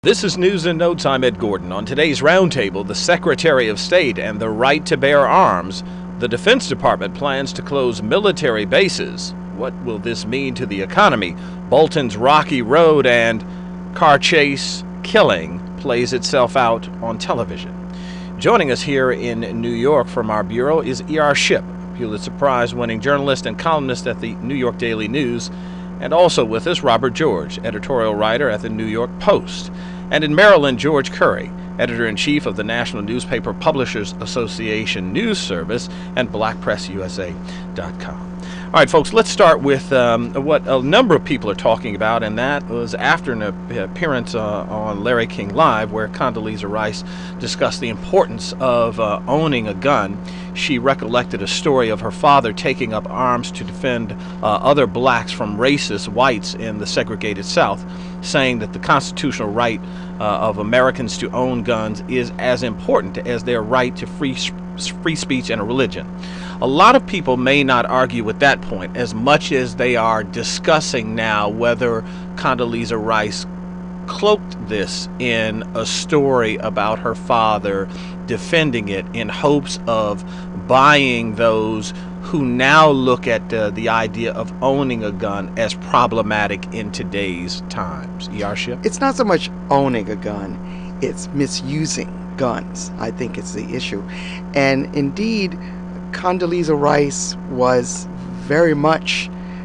This is News in No Time. Ed Gordon. On today's roundtable, the Secretary of State and the right to bear arms. The Defense Department plans to close military bases. What will this mean to the economy? Bolton's rocky road and car chase killing plays itself out on television. Joining us here in New York from our bureau is E.R. Shipp, Pulitzer Prize-winning journalist and columnist at the New York Daily News. And also with us, Robert George, editorial writer at the New York Post. And in Maryland, George Curry, editor-in-chief of the National Newspaper Publishers Association News Service and BlackPressUSA.com. All right, folks, let's start with what a number of people are talking about, and that was after an appearance on Larry King Live, where Condoleezza Rice discussed the importance of owning a gun. She recollected a story of her father taking up arms to defend other blacks from racist whites in the segregated South, saying that the constitutional right of Americans to own guns is as important as their right to free speech and a religion. A lot of people may not argue with that point as much as they are discussing now whether Condoleezza Rice cloaked this in a story about her father defending it in hopes of buying those who now look at the idea of owning a gun as problematic in today's times. E.R. Shipp? It's not so much owning a gun, it's misusing guns, I think is the issue. And indeed, Condoleezza Rice was very much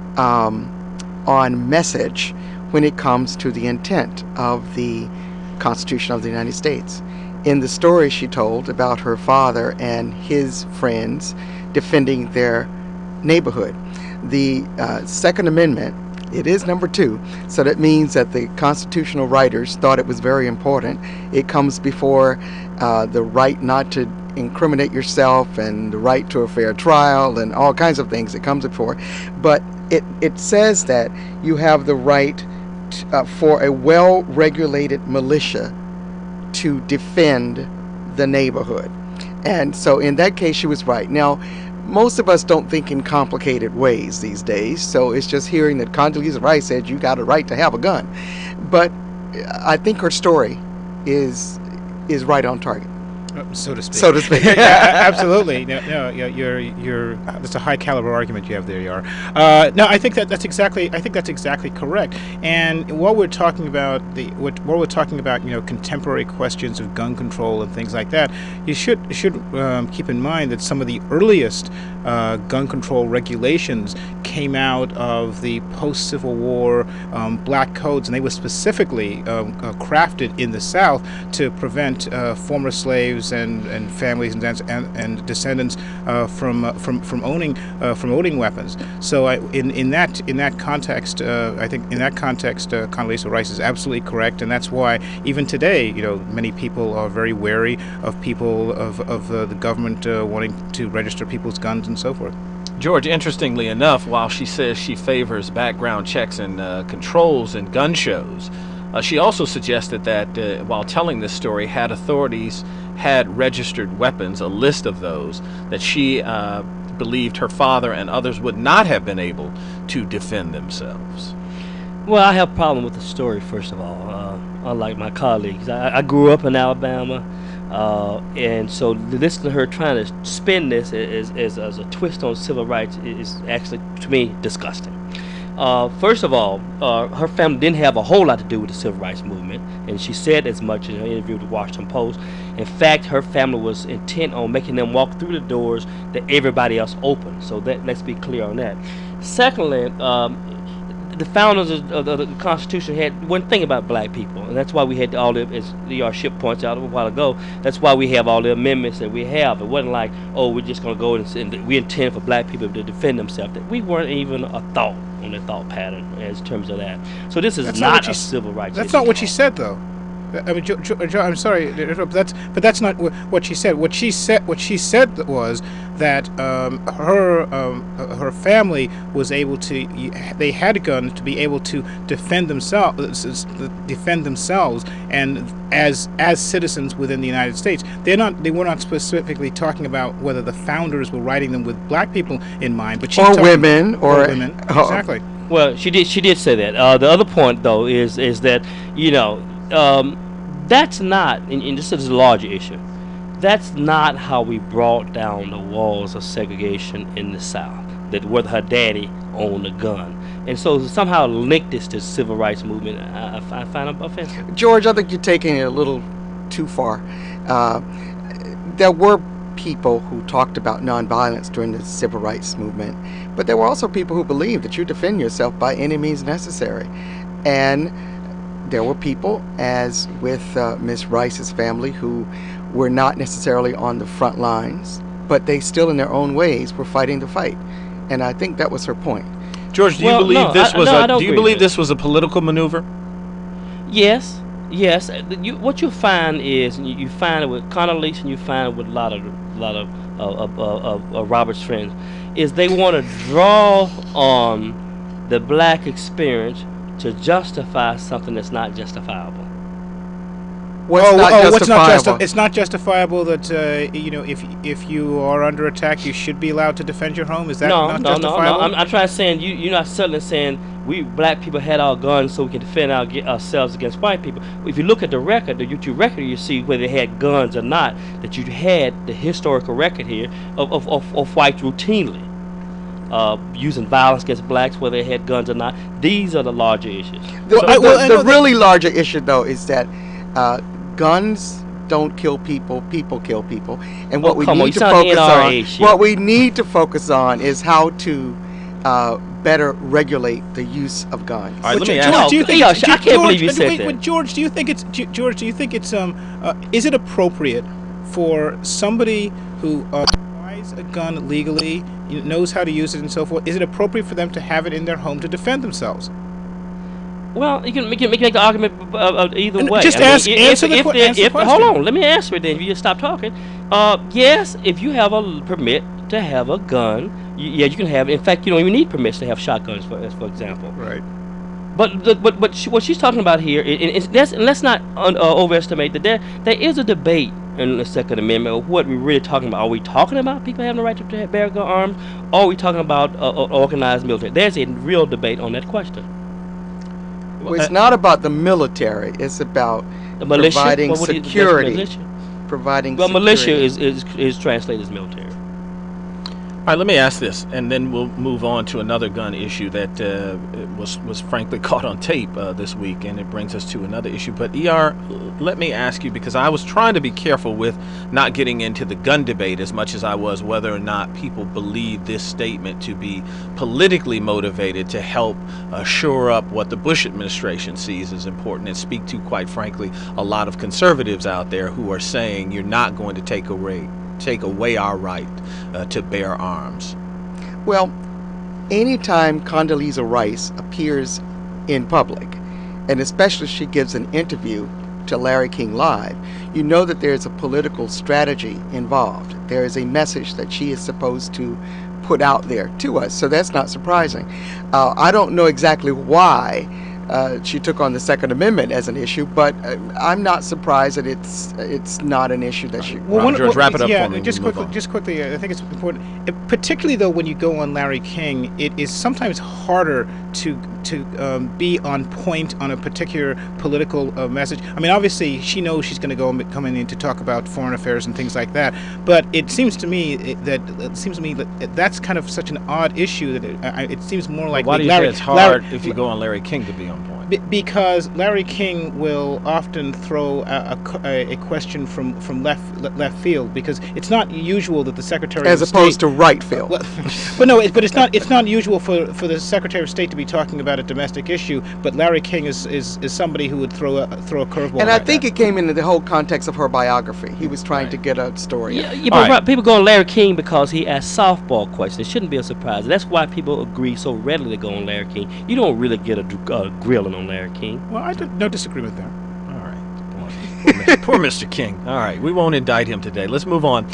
on message when it comes to the intent of the Constitution of the United States. In the story she told about her father and his friends defending their neighborhood, the Second Amendment, it is number 2, so that means that the constitutional writers thought it was very important. It comes before the right not to incriminate yourself and the right to a fair trial and all kinds of things it comes before. But it says that you have the right for a well-regulated militia to defend the neighborhood. And so in that case, she was right. Now, most of us don't think in complicated ways these days, so it's just hearing that Condoleezza Rice said you got a right to have a gun. But I think her story is right on target. So to speak. So to speak. Absolutely. No, you're. That's a high caliber argument you have there. You are. No, I think that's exactly correct. And while we're talking about contemporary questions of gun control and things like that, you should keep in mind that some of the earliest gun control regulations came out of the post-Civil War black codes, and they were specifically crafted in the South to prevent former slaves and families and descendants from owning weapons. So in that context, I think Condoleezza Rice is absolutely correct, and that's why even today, many people are very wary of people of the government wanting to register people's guns and so forth. George, interestingly enough, while she says she favors background checks and controls in gun shows, she also suggested that while telling this story, had authorities had registered weapons, a list of those, that she believed her father and others would not have been able to defend themselves. Well, I have a problem with the story, first of all, unlike my colleagues. I grew up in Alabama, and so to listen to her trying to spin this as a twist on civil rights is actually, to me, disgusting. First of all, her family didn't have a whole lot to do with the civil rights movement, and she said as much in her interview with the Washington Post. In fact, her family was intent on making them walk through the doors that everybody else opened. So let's be clear on that. Secondly, the founders of the Constitution had one thing about black people, and that's why we had all the, as E.R. Shipp points out a while ago, that's why we have all the amendments that we have. It wasn't like, oh, we're just going to go and we intend for black people to defend themselves. That we weren't even a thought on the thought pattern as terms of that. So this is not a civil rights issue. That's not what she said, though. I mean, I'm sorry, but that's not what she said. What she said was that her family was able to. They had a gun to be able to defend themselves, and as citizens within the United States. They were not specifically talking about whether the founders were writing them with black people in mind, but or women. Exactly. Well, she did say that. The other point, though, is that that's not, and this is a larger issue, that's not how we brought down the walls of segregation in the South, that whether her daddy owned a gun. And so somehow link this to civil rights movement, I find offensive. George, I think you're taking it a little too far. There were people who talked about nonviolence during the civil rights movement, but there were also people who believed that you defend yourself by any means necessary. And there were people, as with Miss Rice's family, who were not necessarily on the front lines, but they still in their own ways were fighting the fight. And I think that was her point. George, do you believe this was a political maneuver? Yes. What you find is you find it with Condoleezza, and you find it with a lot of Robert's friends, is they want to draw on the black experience to justify something that's not justifiable. It's not justifiable that if you are under attack, you should be allowed to defend your home. Is that not justifiable? No. I'm trying to say you're not suddenly saying we black people had our guns so we can defend ourselves against white people. If you look at the record, the YouTube record, you see whether they had guns or not. That you had the historical record here of whites routinely using violence against blacks, whether they had guns or not. These are the larger issues. The really larger issue, though, is that guns don't kill people; people kill people. And what we need to focus on is how to better regulate the use of guns. All right, let me ask you. I can't believe you said that. George, do you think it's is it appropriate for somebody who buys a gun legally, knows how to use it and so forth? Is it appropriate for them to have it in their home to defend themselves? Well, you can make the argument either way. Just answer the question. Hold on, let me answer it then. If you just stop talking. Yes, if you have a permit to have a gun, you can have it. In fact, you don't even need permits to have shotguns, for example. Right. But what she's talking about here, and let's not overestimate that there is a debate in the Second Amendment of what we're really talking about. Are we talking about people having the right to bear arms, or are we talking about organized military? There's a real debate on that question. Well, it's not about the military. It's about the militia? Providing security. Providing militia is translated as military. All right, let me ask this, and then we'll move on to another gun issue that was frankly caught on tape this week, and it brings us to another issue. But ER, let me ask you, because I was trying to be careful with not getting into the gun debate as much as I was whether or not people believe this statement to be politically motivated to help shore up what the Bush administration sees as important, and speak to, quite frankly, a lot of conservatives out there who are saying you're not going to take away our right to bear arms. Well, anytime Condoleezza Rice appears in public, and especially she gives an interview to Larry King Live, you know that there's a political strategy involved. There is a message that she is supposed to put out there to us, so that's not surprising. I don't know exactly why she took on the Second Amendment as an issue, but I'm not surprised that it's not an issue that she. George, wrap it up for me. Just quickly. I think it's important, particularly though when you go on Larry King, it is sometimes harder to be on point on a particular political message. I mean, obviously she knows she's going to come in to talk about foreign affairs and things like that, but it seems to me that that's kind of such an odd issue that it seems more like. Why do you say it's hard if you go on Larry King to be on point? Because Larry King will often throw a question from left field, because it's not usual that the Secretary as of opposed State, to right field. But it's not usual for the Secretary of State to be talking about a domestic issue. But Larry King is somebody who would throw a curveball. And I think it came into the whole context of her biography. He was trying to get a story. But people go on Larry King because he asked softball questions. It shouldn't be a surprise. That's why people agree so readily to go on Larry King. You don't really get a grilling on Larry King. Well, no disagreement there. All right. Poor Mr. King. All right. We won't indict him today. Let's move on.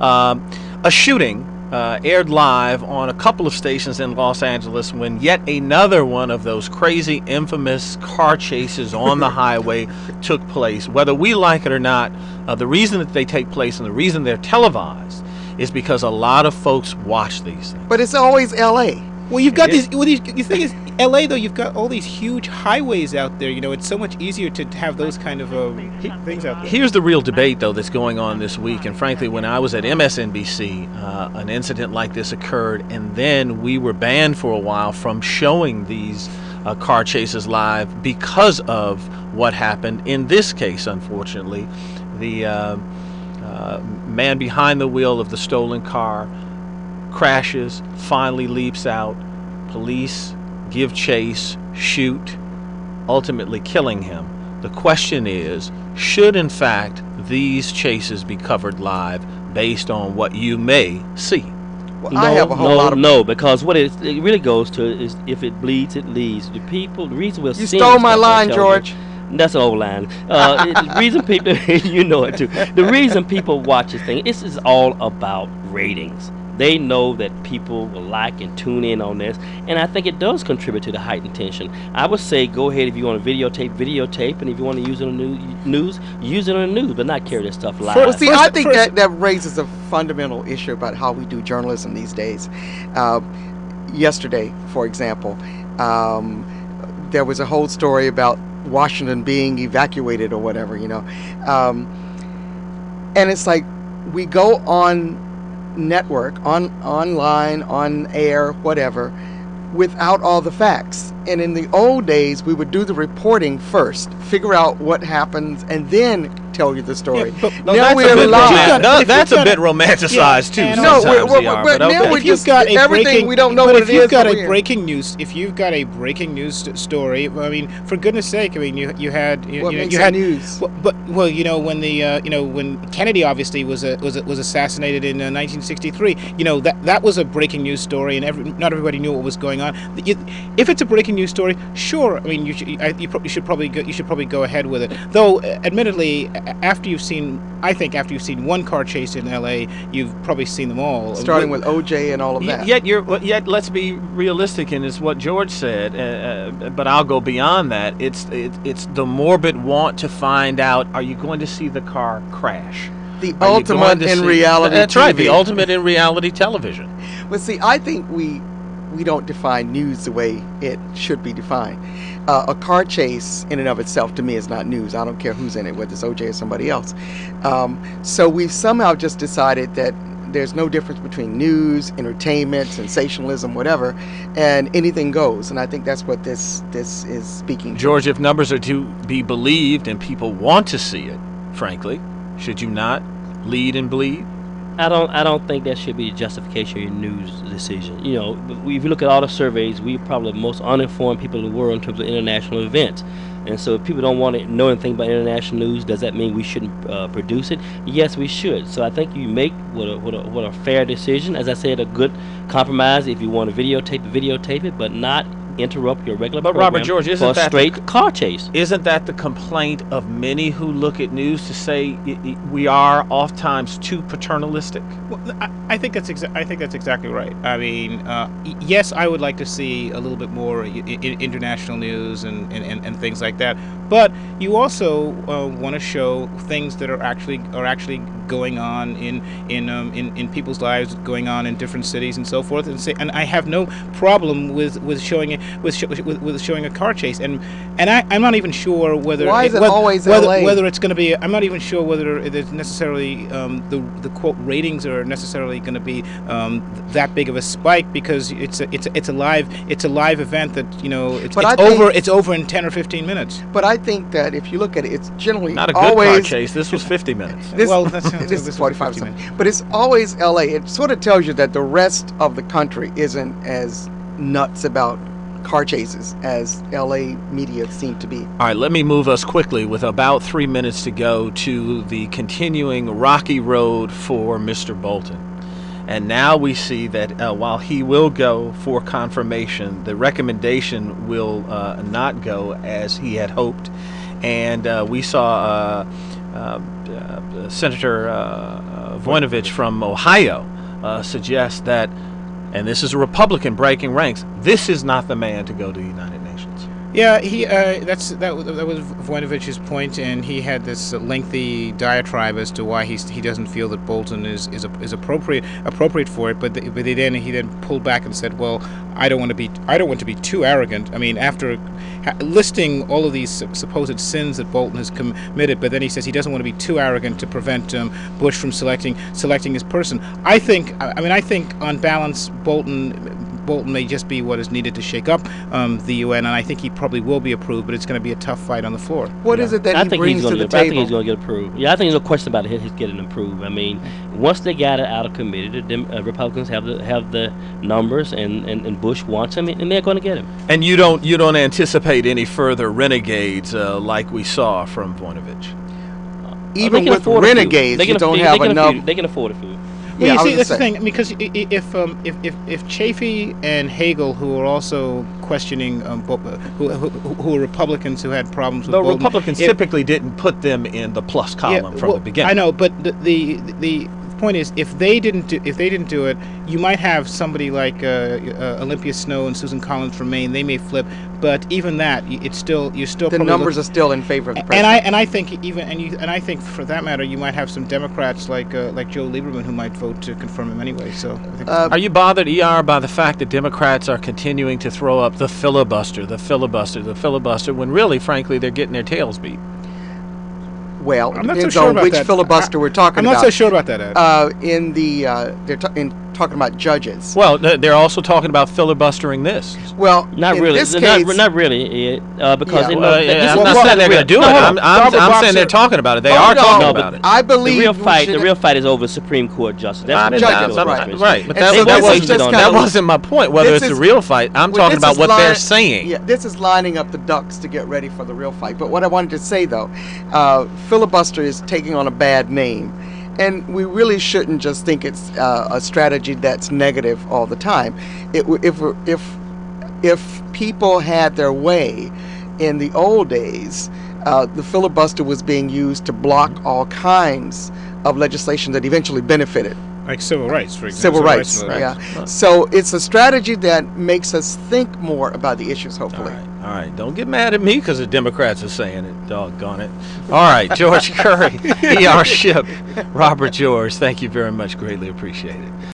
A shooting aired live on a couple of stations in Los Angeles when yet another one of those crazy, infamous car chases on the highway took place. Whether we like it or not, the reason that they take place and the reason they're televised is because a lot of folks watch these things. But it's always L.A. Well, you've got these. Well, the thing is, L.A. though, you've got all these huge highways out there. You know, it's so much easier to have those kind of things out there. Here's the real debate, though, that's going on this week. And frankly, when I was at MSNBC, an incident like this occurred, and then we were banned for a while from showing these car chases live because of what happened in this case. Unfortunately, the man behind the wheel of the stolen car crashes, finally leaps out. Police give chase, shoot, ultimately killing him. The question is, should in fact these chases be covered live based on what you may see? Well, I have a whole lot of no, because what it really goes to is if it bleeds, it leads. The reason we're You seeing stole this my stuff on line, television- George. That's an old line. The reason people, you know it too. The reason people watch this thing, this is all about ratings. They know that people will like and tune in on this, and I think it does contribute to the heightened tension. I would say go ahead if you want to videotape, and if you want to use it on the news, use it on the news, but not carry this stuff live. Well, see, I think that raises a fundamental issue about how we do journalism these days. Yesterday, for example, there was a whole story about Washington being evacuated or whatever, you know. And it's like we go on network, online, on air, whatever, without all the facts. And in the old days, we would do the reporting first, figure out what happens, and then tell you the story. Yeah, but now we're live. That's a bit romanticized too. No, But now okay. we If you've just got a everything breaking, we don't know but what if it you've is. got but a breaking news, if you've got a breaking news story, I mean, for goodness sake, I mean, you had what you makes had it news? well, you know, when the when Kennedy obviously was assassinated in 1963, you know, that was a breaking news story, and not everybody knew what was going on. If it's a breaking news story, sure, I mean, you should probably go ahead with it. Though, admittedly, after you've seen one car chase in L.A., you've probably seen them all. Starting with OJ and all of that. Yet let's be realistic, and it's what George said. But I'll go beyond that. It's the morbid want to find out: are you going to see the car crash? The ultimate in reality. That's right. The TV. ultimate in reality television. Well, see, I think we don't define news the way it should be defined. A car chase in and of itself, to me, is not news. I don't care who's in it, whether it's OJ or somebody else. So we've somehow just decided that there's no difference between news, entertainment, sensationalism, whatever, and anything goes. And I think that's what this is speaking to. George, if numbers are to be believed and people want to see it, frankly, should you not lead and bleed? I don't think that should be a justification of your news decision. You know, if you look at all the surveys, we're probably the most uninformed people in the world in terms of international events. And so if people don't want to know anything about international news, does that mean we shouldn't produce it? Yes, we should. So I think you make what a fair decision. As I said, a good compromise. If you want to videotape it, but not interrupt your regular program. Robert George, isn't for a straight car chase. Isn't that the complaint of many who look at news to say we are oftentimes too paternalistic? Well, I think that's exactly right. I mean, yes, I would like to see a little bit more international news and things like that. But you also want to show things that are actually going on in people's lives, going on in different cities and so forth. And I have no problem with showing a car chase. And I'm not even sure whether Why is it always LA? Whether it's going to be. I'm not even sure whether there's necessarily the quote ratings are necessarily going to be that big of a spike, because it's a live event that, you know, it's over in 10 or 15 minutes. But I think that if you look at it, it's generally Not a good always car chase. This was 50 minutes. This, Well, this is 45 or something. But it's always LA. It sort of tells you that the rest of the country isn't as nuts about car chases as LA media seem to be. All right, let me move us quickly, with about 3 minutes to go, to the continuing rocky road for Mr. Bolton. And now we see that while he will go for confirmation, the recommendation will not go as he had hoped. And we saw Senator Voinovich from Ohio suggest that, and this is a Republican breaking ranks, this is not the man to go to the United Nations. Yeah, that was Voinovich's point, and he had this lengthy diatribe as to why he doesn't feel that Bolton is appropriate for it. But he then pulled back and said, "Well, I don't want to be too arrogant. I mean, after listing all of these supposed sins that Bolton has committed, but then he says he doesn't want to be too arrogant to prevent Bush from selecting his person. I think on balance, Bolton may just be what is needed to shake up the UN, and I think he probably will be approved, but it's going to be a tough fight on the floor. What is it that he brings to the table? I think he's going to get approved. Yeah, I think there's no question about his getting approved. I mean, once they got it out of committee, the Republicans have the numbers, and Bush wants him, and they're going to get him. And you don't anticipate any further renegades like we saw from Voinovich? Even with renegades, you don't have enough. They can afford a few. Well, you see, that's the thing, because if Chafee and Hagel, who are also questioning, who are Republicans who had problems with Bolton, Republicans typically didn't put them in the plus column from the beginning. I know, but the point is, if they didn't do it, you might have somebody like Olympia Snowe and Susan Collins from Maine. They may flip, but even that, the numbers are still in favor of the president. And I think for that matter, you might have some Democrats like Joe Lieberman who might vote to confirm him anyway. So I think are you bothered, ER, by the fact that Democrats are continuing to throw up the filibuster, when really, frankly, they're getting their tails beat? Well, it depends on which filibuster we're talking about. I'm not so sure about that, Ed. They're talking about judges. Well, they're also talking about filibustering this. Well, not really. This case, not really, because I'm not saying they're going to do it. I'm saying they're talking about it. They are talking about it. I believe the real fight is over Supreme Court justice. That's right. But that wasn't my point. Whether it's a real fight, I'm talking about what they're saying. Yeah, this is lining up the ducks to get ready for the real fight. But what I wanted to say though, filibuster is taking on a bad name. And we really shouldn't just think it's a strategy that's negative all the time. If people had their way in the old days, the filibuster was being used to block all kinds of legislation that eventually benefited. Like civil rights, for example. Civil rights, yeah. So it's a strategy that makes us think more about the issues, hopefully. All right. Don't get mad at me because the Democrats are saying it. Doggone it. All right. George Curry, E.R. Shipp, Robert George, thank you very much. Greatly appreciate it.